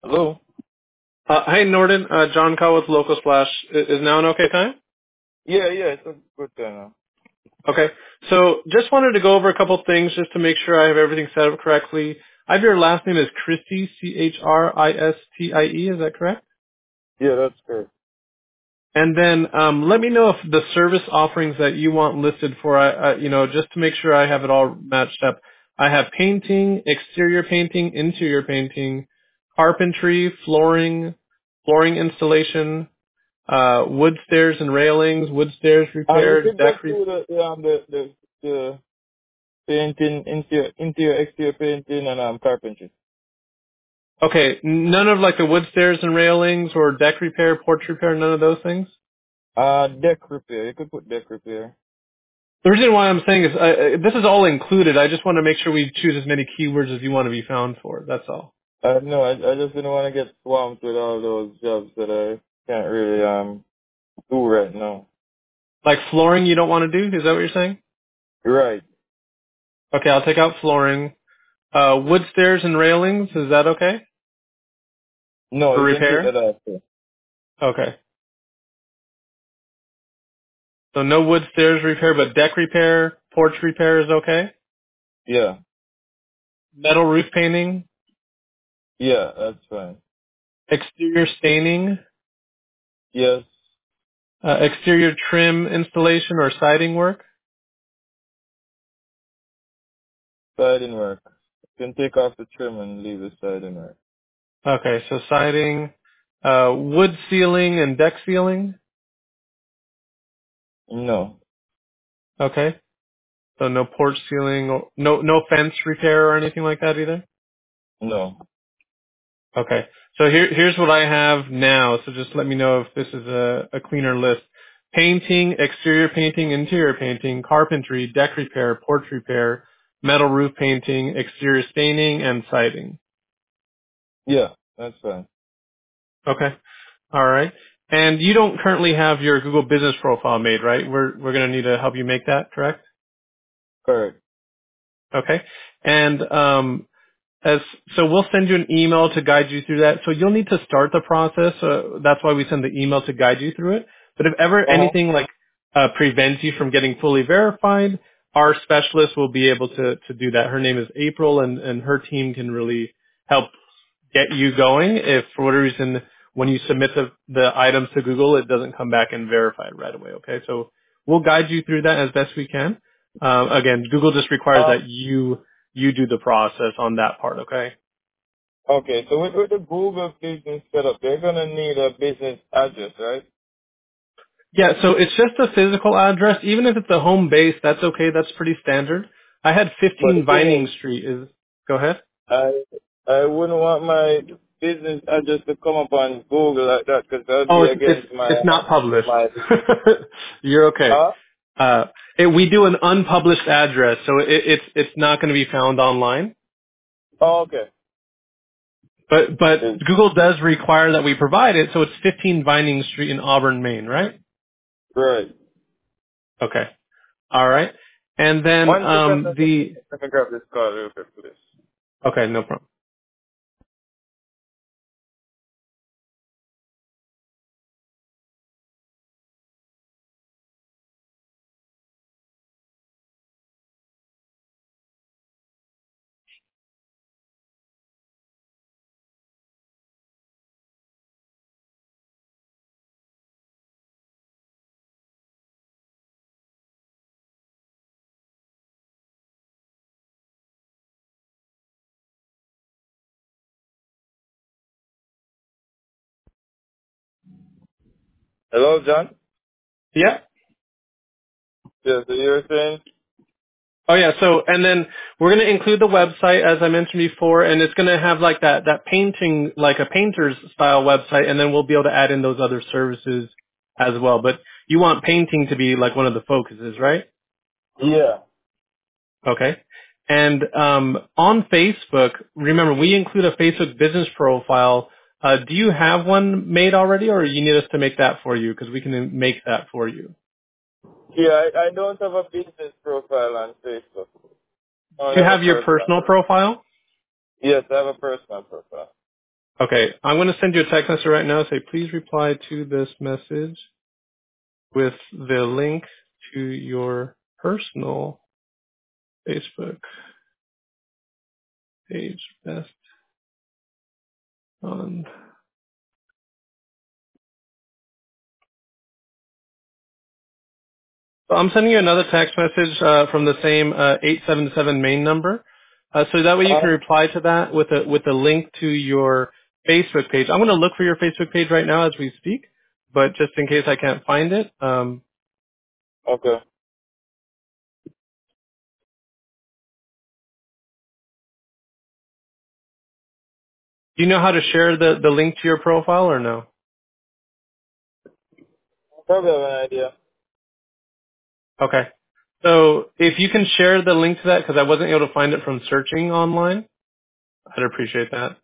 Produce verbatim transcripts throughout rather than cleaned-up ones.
Hello? Uh, hey, Norton. Uh, John Call with Local Splash. I- Is now an okay time? Yeah, yeah, it's a good time. Okay. So just wanted to go over a couple things just to make sure I have everything set up correctly. I have your last name is Christie, C H R I S T I E. Is that correct? Yeah, that's correct. And then um, let me know if the service offerings that you want listed for, I, I, you know, just to make sure I have it all matched up. I have painting, exterior painting, interior painting, carpentry, flooring, flooring installation, uh, wood stairs and railings, wood stairs Um, you repair, could deck just re- do the, the, um, the, the, the painting, interior, interior, exterior painting and um, carpentry. Okay, none of like the wood stairs and railings or deck repair, porch repair, none of those things? Uh, deck repair. You could put deck repair. The reason why I'm saying is uh, uh, this is all included. I just want to make sure we choose as many keywords as you want to be found for. That's all. Uh, no, I, I just didn't want to get swamped with all those jobs that I can't really, um, do right now. Like flooring you don't want to do? Is that what you're saying? Right. Okay, I'll take out flooring. Uh, wood stairs and railings, is that okay? No, For you can take repair? that out. Too. Okay. So no wood stairs repair, but deck repair, porch repair is okay? Yeah. Metal roof painting, Yeah, that's fine. exterior staining, Yes. uh, exterior trim installation or siding work. Siding work. You can take off the trim and leave the siding work. Okay, so siding, uh, wood ceiling and deck ceiling. No. Okay, so no porch ceiling, or- no no fence repair or anything like that either. No. Okay, so here here's what I have now. So just let me know if this is a, a cleaner list. Painting, exterior painting, interior painting, carpentry, deck repair, porch repair, metal roof painting, exterior staining, and siding. Yeah, that's fine. Okay. All right. And you don't currently have your Google Business profile made, right? We're we're going to need to help you make that, correct? Correct. Okay. And um, as so, we'll send you an email to guide you through that. So you'll need to start the process. Uh, that's why we send the email to guide you through it. But if ever Uh-huh. anything like uh, prevents you from getting fully verified, our specialist will be able to to do that. Her name is April, and and her team can really help get you going if for whatever reason when you submit the, the items to Google, it doesn't come back and verified right away. Okay. So we'll guide you through that as best we can. Um, again, Google just requires Um, that you, you do the process on that part. Okay. okay, so with, with the Google business setup, they're going to need a business address, right? Yeah. So it's just a physical address. Even if it's a home base, that's okay. That's pretty standard. I had But the fifteen thing Vining is, Street is, go ahead. I I wouldn't want my business address to come up on Google like that because that would Oh, be it's, it's, against my, it's not published. my, You're okay. huh? Uh, it, we do an unpublished address, so it, it's it's not going to be found online. Oh, okay. But but Is- Google does require that we provide it, so it's fifteen Vining Street in Auburn, Maine, right? Right. Okay, all right. And then One second, um, let me the let me grab this call real quick for this. okay, no problem. Hello, John? Yeah. Yeah, so you were saying? Oh yeah. So and then we're going to include the website as I mentioned before, and it's going to have like that that painting like a painter's style website, and then we'll be able to add in those other services as well. But you want painting to be like one of the focuses, right? Yeah. Okay. And um, on Facebook, remember we include a Facebook business profile. Uh, do you have one made already, or you need us to make that for you? Because we can make that for you. Yeah, I, I don't have a business profile on Facebook. I Do only you have a have your personal. personal profile? Yes, I have a personal profile. Okay, I'm going to send you a text message right now. Say, please reply to this message with the link to your personal Facebook page. Best on. So I'm sending you another text message uh, from the same uh, eight seven seven main number. Uh, so that way you can Uh, reply to that with a with a link to your Facebook page. I'm going to look for your Facebook page right now as we speak, but just in case I can't find it, um, okay. do you know how to share the, the link to your profile or no? Probably have an idea. Okay. So if you can share the link to that, because I wasn't able to find it from searching online, I'd appreciate that.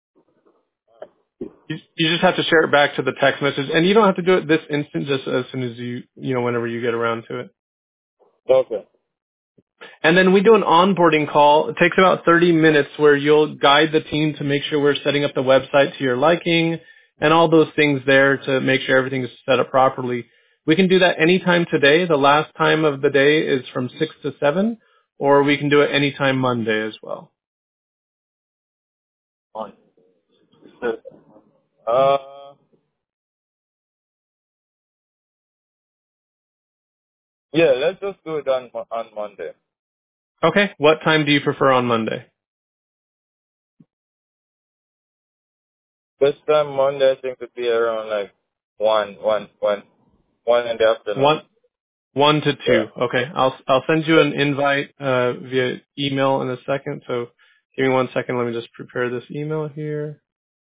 You, you just have to share it back to the text message, and you don't have to do it this instant, just as soon as you, you know, whenever you get around to it. Okay. And then we do an onboarding call. It takes about thirty minutes where you'll guide the team to make sure we're setting up the website to your liking and all those things there to make sure everything is set up properly. We can do that anytime today. The last time of the day is from six to seven, or we can do it anytime Monday as well. Fine. Uh, yeah, let's just do it on on Monday. Okay. What time do you prefer on Monday? This time Monday, I think would be around like one, one, one, one in the afternoon. One, one to Yeah. two. Okay. I'll, I'll send you an invite, uh, via email in a second. So give me one second. Let me just prepare this email here.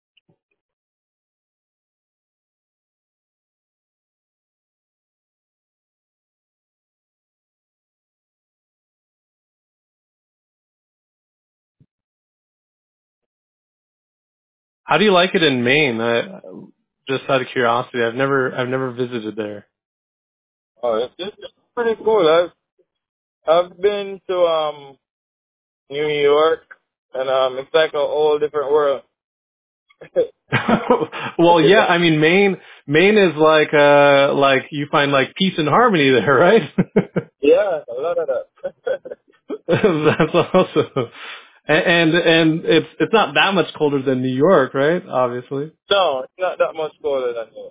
How do you like it in Maine? I, just out of curiosity, I've never, I've never visited there. Oh, it's, it's pretty cool. I've I've been to um New York, and um it's like a whole different world. Well, yeah, I mean, Maine, Maine is like, uh, like you find like peace and harmony there, right? Yeah, a lot of that. That's awesome. And, and it's, it's not that much colder than New York, right? Obviously. No, it's not that much colder than here.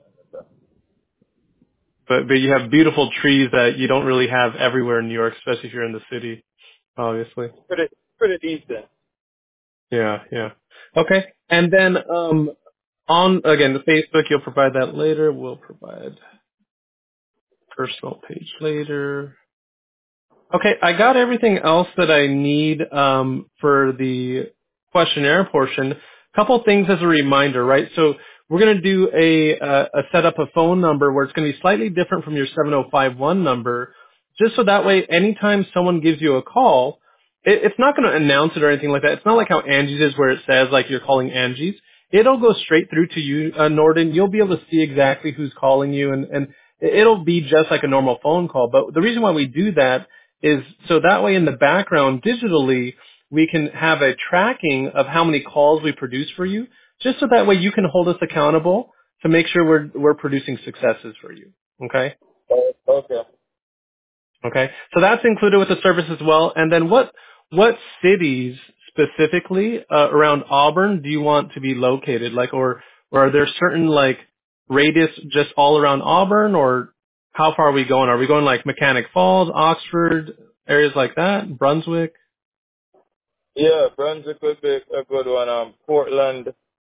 But, but you have beautiful trees that you don't really have everywhere in New York, especially if you're in the city, obviously. Pretty pretty decent. Yeah, yeah. Okay. And then, um, on, again, the Facebook, you'll provide that later. We'll provide personal page later. Okay, I got everything else that I need um, for the questionnaire portion. Couple things as a reminder, right? So we're going to do a, uh, a set up a phone number where it's going to be slightly different from your seven oh five one number, just so that way anytime someone gives you a call, it, it's not going to announce it or anything like that. It's not like how Angie's is where it says like you're calling Angie's. It'll go straight through to you, uh, Norden. You'll be able to see exactly who's calling you, and, and it'll be just like a normal phone call. But the reason why we do that is so that way in the background digitally we can have a tracking of how many calls we produce for you, just so that way you can hold us accountable to make sure we're we're producing successes for you. Okay? Oh, okay. Okay. So that's included with the service as well. And then what what cities specifically uh, around Auburn do you want to be located? Like, or or are there certain like radius just all around Auburn, or how far are we going? Are we going like Mechanic Falls, Oxford, areas like that, Brunswick? Yeah, Brunswick would be a good one. Um, Portland.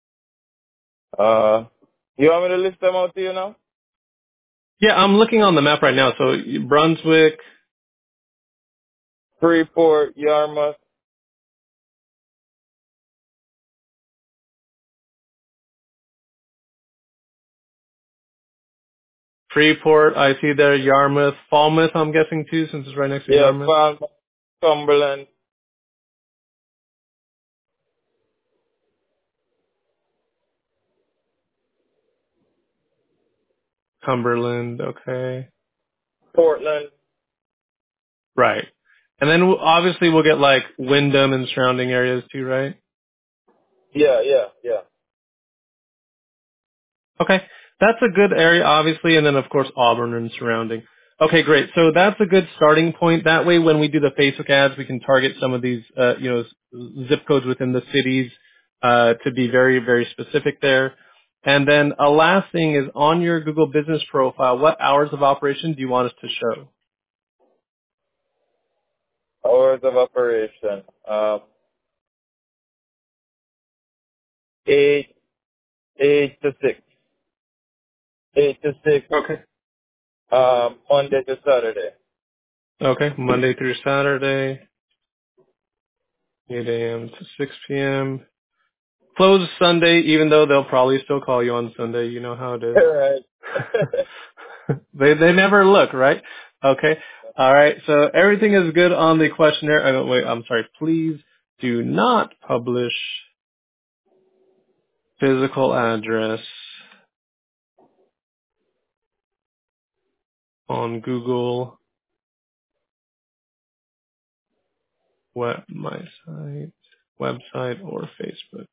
Uh, you want me to list them out to you now? Yeah, I'm looking on the map right now. So Brunswick, Freeport, Yarmouth. Freeport, I see there, Yarmouth, Falmouth, I'm guessing too, since it's right next to Yeah, Yarmouth. Falmouth, Cumberland. Cumberland, okay. Portland. Right. And then we'll- obviously we'll get like Wyndham and surrounding areas too, right? Yeah, yeah, yeah. Okay. That's a good area, obviously, and then of course Auburn and surrounding. Okay, great. So that's a good starting point. That way when we do the Facebook ads, we can target some of these, uh, you know, s- zip codes within the cities, uh, to be very, very specific there. And then a last thing is on your Google business profile, what hours of operation do you want us to show? Hours of operation. Um, eight, eight to six. Eight to six, Okay. um, Monday to Saturday. Okay. Monday through Saturday, eight a.m. to six p.m. Closed Sunday, even though they'll probably still call you on Sunday. You know how it is. Right. they they never look, right? Okay. All right. So everything is good on the questionnaire. Uh, wait, I'm sorry. Please do not publish physical address on Google web my site, website or Facebook.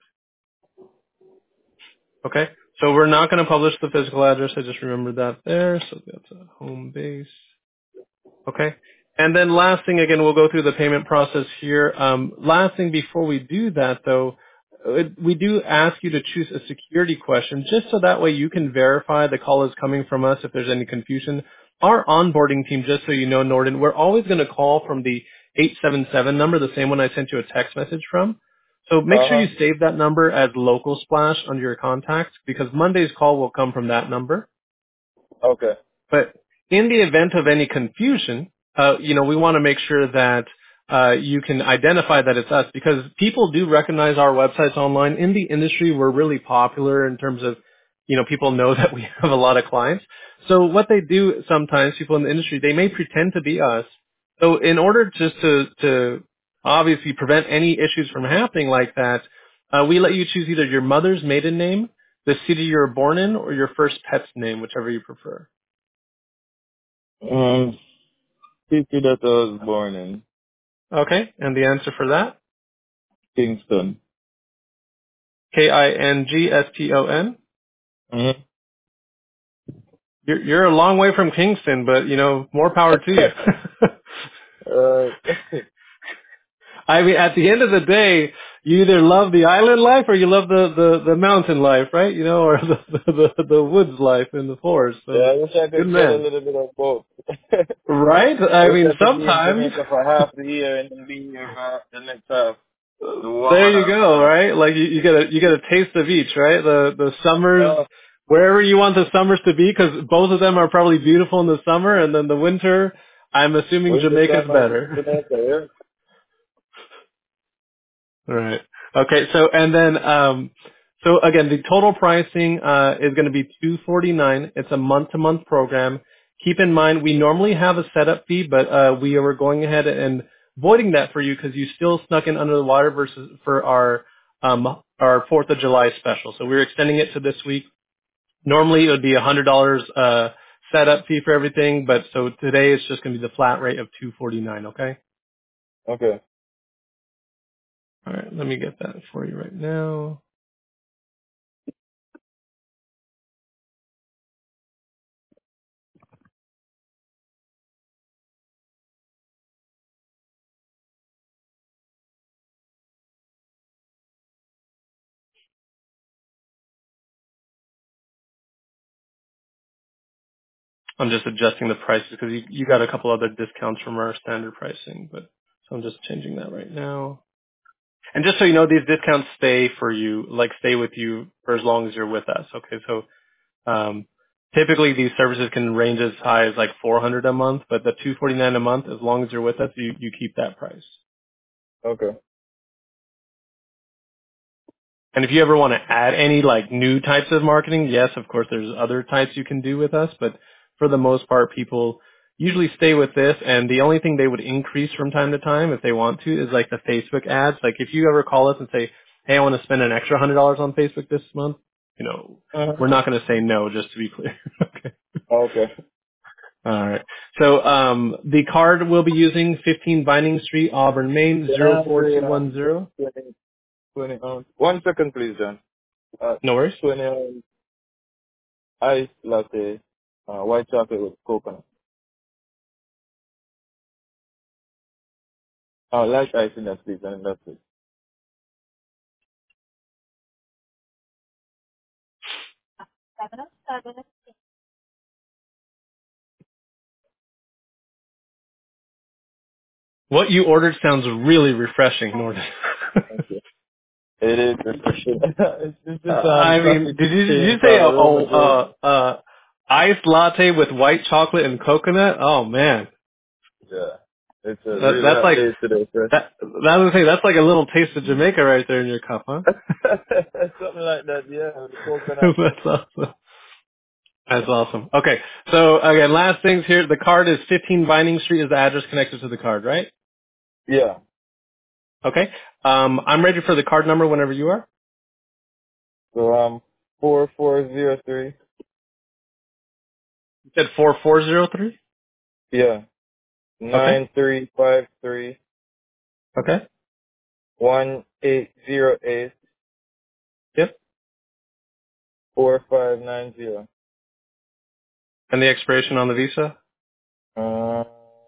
Okay. So we're not going to publish the physical address. I just remembered that there. So that's a home base. Okay. And then last thing, again, we'll go through the payment process here. Um, last thing before we do that, though, uh, we do ask you to choose a security question just so that way you can verify the call is coming from us if there's any confusion. Our onboarding team, just so you know, Norden, we're always going to call from the eight seven seven number, the same one I sent you a text message from. So make sure Uh-huh. you save that number as local splash under your contacts because Monday's call will come from that number. Okay. But in the event of any confusion, uh, you know, we want to make sure that uh, you can identify that it's us because people do recognize our websites online. In the industry, we're really popular in terms of, you know, people know that we have a lot of clients. So what they do sometimes, people in the industry, they may pretend to be us. So in order just to, to obviously prevent any issues from happening like that, uh, we let you choose either your mother's maiden name, the city you were born in, or your first pet's name, whichever you prefer. Um, city that I was born in, Okay, and the answer for that? Kingston. K I N G S T O N. Mm-hmm. You're, you're a long way from Kingston, but, you know, more power to you. Alright. I mean, at the end of the day, you either love the island life or you love the, the, the mountain life, right? You know, or the, the, the, the woods life in the forest. Yeah, So, I wish I good could get a man. little bit of both. Right? I I wish mean, I could be in sometimes. Jamaica for half the year and then be here for the next half. The There you water. go, right? Like you, you get a you get a taste of each, right? The the summers, Uh, wherever you want the summers to be, because both of them are probably beautiful in the summer, and then the winter, I'm assuming winter Jamaica's time I better. Jamaica, yeah? Right. Okay. So and then um, so again, the total pricing uh, is going to be two forty nine. It's a month to month program. Keep in mind, we normally have a setup fee, but uh, we were going ahead and voiding that for you because you still snuck in under the wire versus for our um, our Fourth of July special. So we're extending it to this week. Normally, it would be a hundred dollars uh, setup fee for everything, but so today it's just going to be the flat rate of two forty nine. Okay. Okay. All right. Let me get that for you right now. I'm just adjusting the prices because you, you got a couple other discounts from our standard pricing, but so I'm just changing that right now. And just so you know, these discounts stay for you, like stay with you for as long as you're with us. Okay, so um, typically these services can range as high as like four hundred a month, but the two forty-nine a month, as long as you're with us, you, you keep that price. Okay. And if you ever want to add any like new types of marketing, yes, of course, there's other types you can do with us, but for the most part, people usually stay with this. And the only thing they would increase from time to time, if they want to, is like the Facebook ads. Like if you ever call us and say, "Hey, I want to spend an extra hundred dollars on Facebook this month," you know, Uh-huh. we're not going to say no, just to be clear. Okay. Okay. All right. So um, the card we'll be using fifteen Vining Street, Auburn, Maine Then zero I four agree, two uh, one zero. twenty, twenty, um, one second please, John. Uh, No worries. twenty, um, ice latte, uh, white chocolate with coconut. Uh, light ice in that please, and that's it. What you ordered sounds really refreshing, Norton. Thank you. It is refreshing. it's, it's uh, just um I mean, coffee did you did you thing say a, called a, Aroma Joe. a, a iced latte with white chocolate and coconut? Oh man, Yeah. It's a that, really that's hot like day today, sir. that. That was say that's like a little taste of Jamaica right there in your cup, huh? Something like that, yeah. With the coconut. That's awesome. That's awesome. Okay, so again, last things here. The card is fifteen Vining Street is the address connected to the card, right? Yeah. Okay. Um, I'm ready for the card number whenever you are. So um four four zero three. You said four four zero three. Yeah. Okay. Nine three five three Okay. one eight zero eight Yep. four five nine zero. And the expiration on the Visa, Uh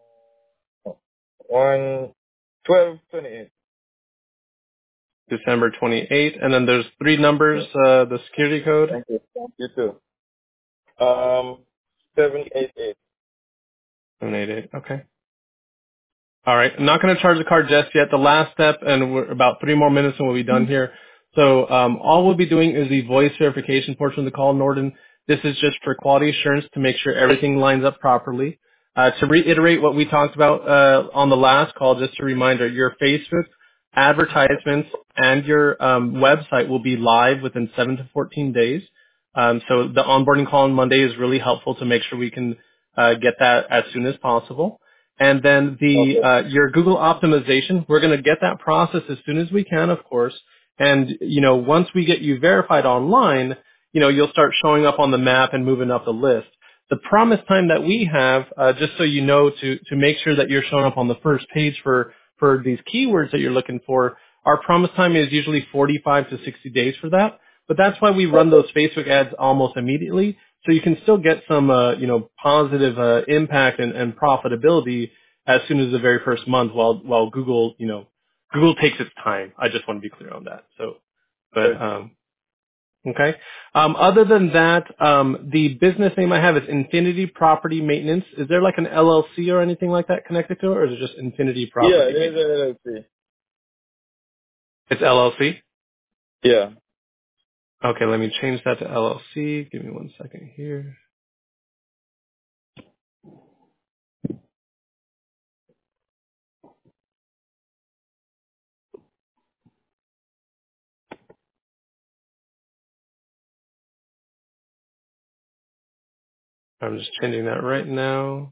one twelve twenty eight. December twenty-eighth, and then there's three numbers. Uh, the security code, Thank you. You too. Um seven eight eight. seven eight eight. Okay. All right. I'm not going to charge the card just yet. The last step, and we're about three more minutes and we'll be done here. So um, all we'll be doing is the voice verification portion of the call, Norton. This is just for quality assurance to make sure everything lines up properly. Uh, to reiterate what we talked about uh, on the last call, just a reminder, your Facebook advertisements and your um, website will be live within seven to fourteen days. Um, so the onboarding call on Monday is really helpful to make sure we can uh, get that as soon as possible. And then the Okay. uh, your Google optimization, we're going to get that process as soon as we can, of course. And you know, once we get you verified online, you know, you'll start showing up on the map and moving up the list. The promise time that we have, uh, just so you know, to to make sure that you're showing up on the first page for for these keywords that you're looking for, our promise time is usually forty-five to sixty days for that. But that's why we run Okay. those Facebook ads almost immediately, so you can still get some, uh, you know, positive uh, impact and, and profitability as soon as the very first month. While while Google, you know, Google takes its time. I just want to be clear on that. So, but Good. um, okay. Um, other than that, um, the business name I have is Infinity Property Maintenance. Is there like an L L C or anything like that connected to it, or is it just Infinity Yeah, Property there's Maintenance? a L L C. It's L L C. Yeah. Okay, let me change that to L L C. Give me one second here. I'm just changing that right now.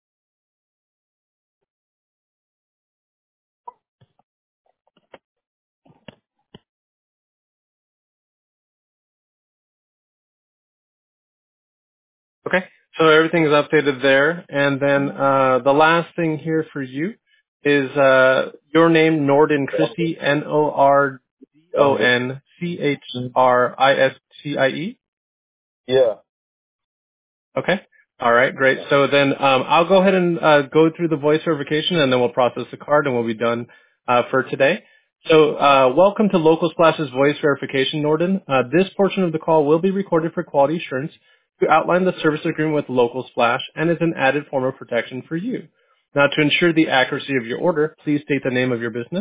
Okay, so everything is updated there. And then uh, the last thing here for you is uh, your name, Nordin Christie, N O R D O Um, N C H R I S T I E. yeah. Okay. All right, great. So then um, I'll go ahead and uh, go through the voice verification, and then we'll process the card, and we'll be done uh, for today. So uh, welcome to Local Splash's voice verification, Norden. Uh, this portion of the call will be recorded for quality assurance to outline the service agreement with Local Splash and is an added form of protection for you. Now, to ensure the accuracy of your order, please state the name of your business.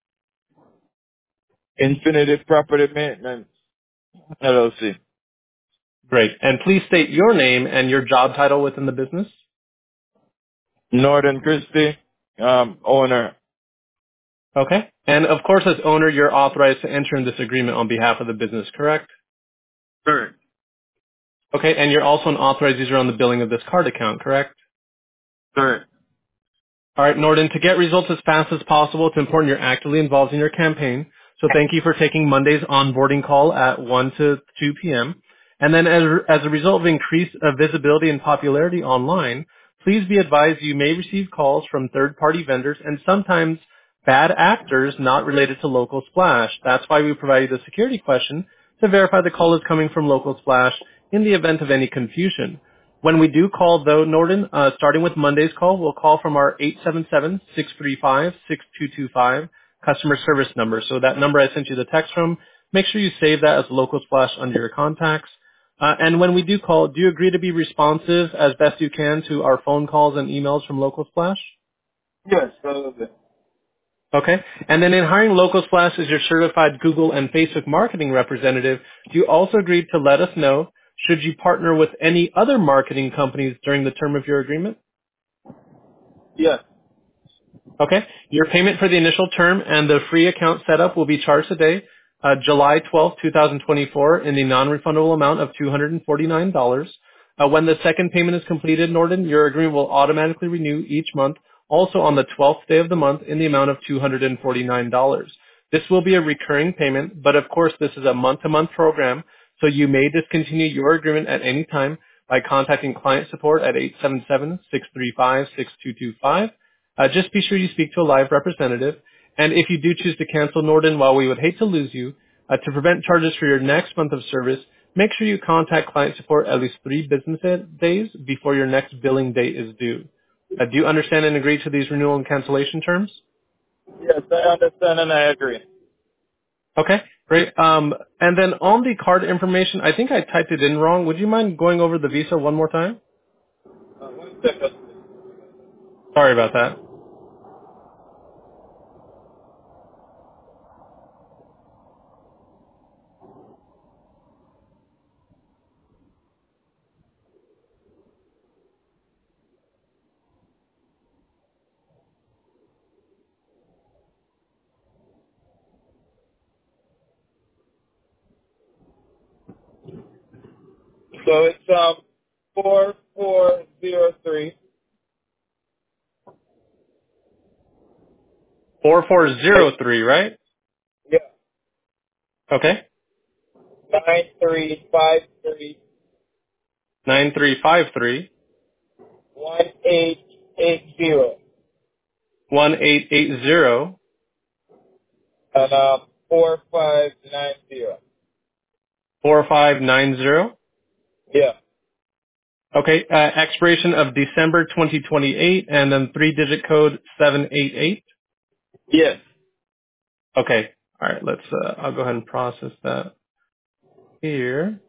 Infinity Property Maintenance L L C. Great. And please state your name and your job title within the business. Northern Christie, um, owner. Okay. And of course, as owner, you're authorized to enter in this agreement on behalf of the business, correct? Correct. Okay. And you're also an authorized user on the billing of this card account, correct? Correct. All right, Norden, to get results as fast as possible, it's important you're actively involved in your campaign. So thank you for taking Monday's onboarding call at one to two p.m. And then as, as a result of increased uh, visibility and popularity online, please be advised you may receive calls from third-party vendors and sometimes bad actors not related to Local Splash. That's why we provided the security question to verify the call is coming from Local Splash in the event of any confusion. When we do call, though, Norden, uh, starting with Monday's call, we'll call from our eight seven seven, six three five, six two two five customer service number. So that number I sent you the text from, make sure you save that as Local Splash under your contacts. Uh, and when we do call, do you agree to be responsive as best you can to our phone calls and emails from Local Splash? Yes, absolutely. Okay. And then in hiring Local Splash as your certified Google and Facebook marketing representative, do you also agree to let us know should you partner with any other marketing companies during the term of your agreement? Yes. Okay. Your payment for the initial term and the free account setup will be charged today, uh, July twelfth, twenty twenty-four, in the non-refundable amount of two hundred forty-nine dollars. Uh, when the second payment is completed, Norden, your agreement will automatically renew each month, also on the twelfth day of the month in the amount of two hundred forty-nine dollars. This will be a recurring payment, but of course this is a month-to-month program, so you may discontinue your agreement at any time by contacting client support at eight seven seven, six three five, six two two five. Uh, just be sure you speak to a live representative. And if you do choose to cancel Norden, while we would hate to lose you, uh, to prevent charges for your next month of service, make sure you contact client support at least three business days before your next billing date is due. Uh, do you understand and agree to these renewal and cancellation terms? Yes, I understand and I agree. Okay, great. Um, and then on the card information, I think I typed it in wrong. Would you mind going over the Visa one more time? Uh, one second. Sorry about that. So it's um four four zero three. four four zero three, right? Yeah. Okay. Nine three five three nine three five three, one eight eight zero. one eight eight zero, And um four five nine zero. four five nine zero. Yeah. Okay, uh, expiration of December twenty twenty-eight, and then three-digit code seven eight eight. Yes. Okay, all right, let's, uh, I'll go ahead and process that here.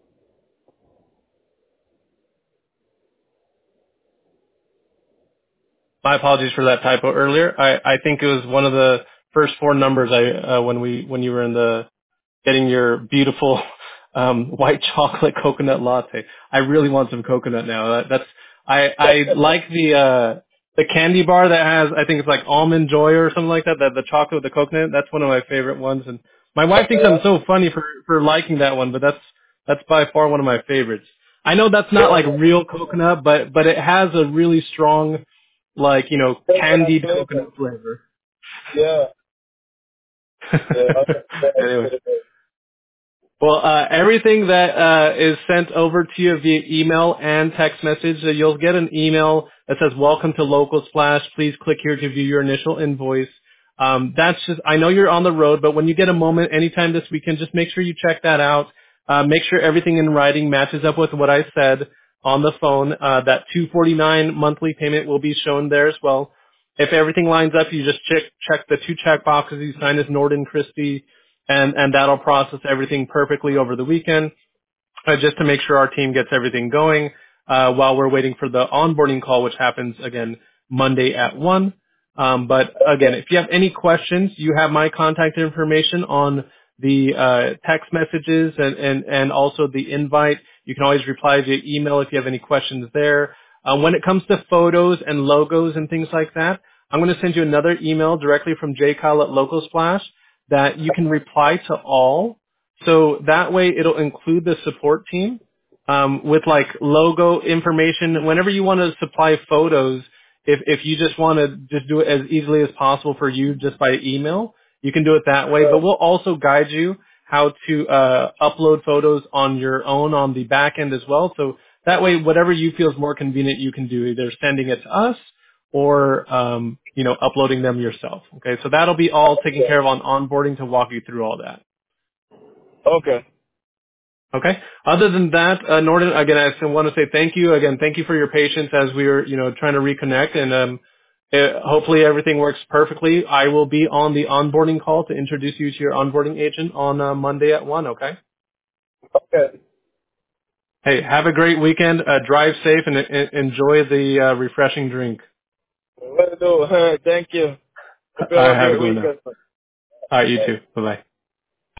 My apologies for that typo earlier. I, I think it was one of the first four numbers I, uh, when we, when you were in the getting your beautiful um, white chocolate coconut latte. I really want some coconut now. That, that's I I like the uh, the candy bar that has, I think it's like almond joy or something like that. That the chocolate with the coconut. That's one of my favorite ones. And my wife thinks I'm so funny for for liking that one, but that's that's by far one of my favorites. I know that's not like real coconut, but but it has a really strong, like, you know, Coconut candied flavor. coconut flavor. Yeah. Yeah. Okay. That's Anyway. pretty good. Well, uh, everything that uh, is sent over to you via email and text message, uh, you'll get an email that says "Welcome to Local Splash. Please click here to view your initial invoice." Um, that's just. I know you're on the road, but when you get a moment, anytime this weekend, just make sure you check that out. Uh, make sure everything in writing matches up with what I said on the phone. Uh, that two forty-nine monthly payment will be shown there as well. If everything lines up, you just check check the two check boxes you sign as Norden Christie, and and that'll process everything perfectly over the weekend, uh, just to make sure our team gets everything going uh, while we're waiting for the onboarding call, which happens again Monday at one. Um, but again, Okay. if you have any questions, you have my contact information on the uh, text messages and, and, and also the invite. You can always reply via email if you have any questions there. Uh, when it comes to photos and logos and things like that, I'm going to send you another email directly from J Kyle at Local Splash that you can reply to all. So that way it'll include the support team um, with like logo information. Whenever you want to supply photos, if, if you just want to just do it as easily as possible for you just by email, you can do it that way. But we'll also guide you how to uh, upload photos on your own on the back end as well. So that way, whatever you feel is more convenient, you can do either sending it to us or um, you know, uploading them yourself. Okay, so that'll be all taken care of on onboarding to walk you through all that. Okay. Okay. Other than that, uh, Norton, again, I just want to say thank you. Again, thank you for your patience as we were, you know, trying to reconnect, and um, uh, hopefully everything works perfectly. I will be on the onboarding call to introduce you to your onboarding agent on uh, Monday at one. Okay. Okay. Hey, have a great weekend. Uh, drive safe and, and enjoy the uh, refreshing drink. Will do. Thank you. Hope All you have right. a Have a great good one now. weekend. All right. You Bye. too. Bye bye.